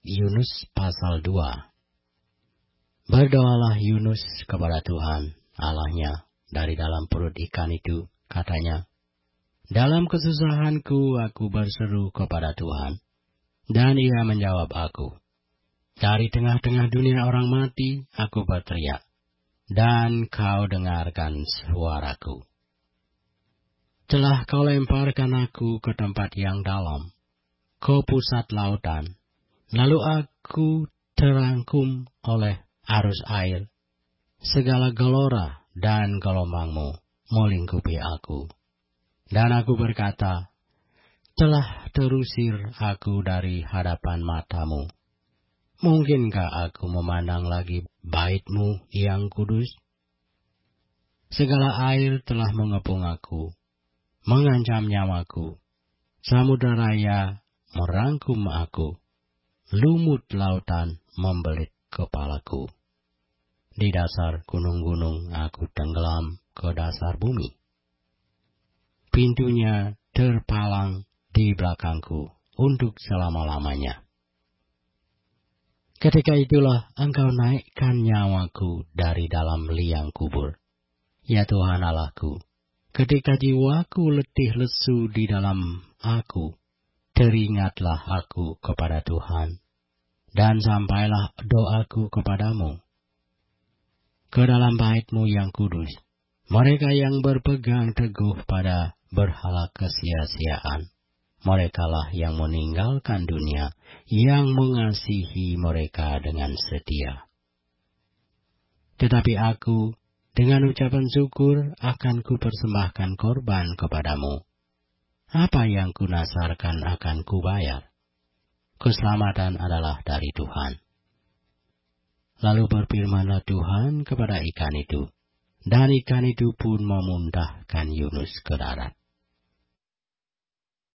Yunus pasal 2. Berdoalah Yunus kepada Tuhan Allahnya dari dalam perut ikan itu, katanya, dalam kesusahanku aku berseru kepada Tuhan, dan Ia menjawab aku. Dari tengah-tengah dunia orang mati aku berteriak, dan Kau dengarkan suaraku. Telah Kau lemparkan aku ke tempat yang dalam, ke pusat lautan, lalu aku terangkum oleh arus air. Segala gelora dan gelombangmu melingkupi aku. Dan aku berkata, telah terusir aku dari hadapan matamu. Mungkinkah aku memandang lagi bait-Mu yang kudus? Segala air telah mengepung aku, mengancam nyawaku. Samudera raya merangkum aku. Lumut lautan membelit kepalaku. Di dasar gunung-gunung aku tenggelam ke dasar bumi. Pintunya terpalang di belakangku untuk selama-lamanya. Ketika itulah Engkau naikkan nyawaku dari dalam liang kubur. Ya Tuhan Allahku, ketika jiwaku letih lesu di dalam aku, teringatlah aku kepada Tuhan, dan sampailah doaku kepadamu. Ke dalam bait-Mu yang kudus, mereka yang berpegang teguh pada berhala kesia-siaan, merekalah yang meninggalkan dunia, yang mengasihi mereka dengan setia. Tetapi aku, dengan ucapan syukur, akan kupersembahkan korban kepadamu. Apa yang kunasarkan akan kubayar. Keselamatan adalah dari Tuhan. Lalu berfirmanlah Tuhan kepada ikan itu, dan ikan itu pun memuntahkan Yunus ke darat.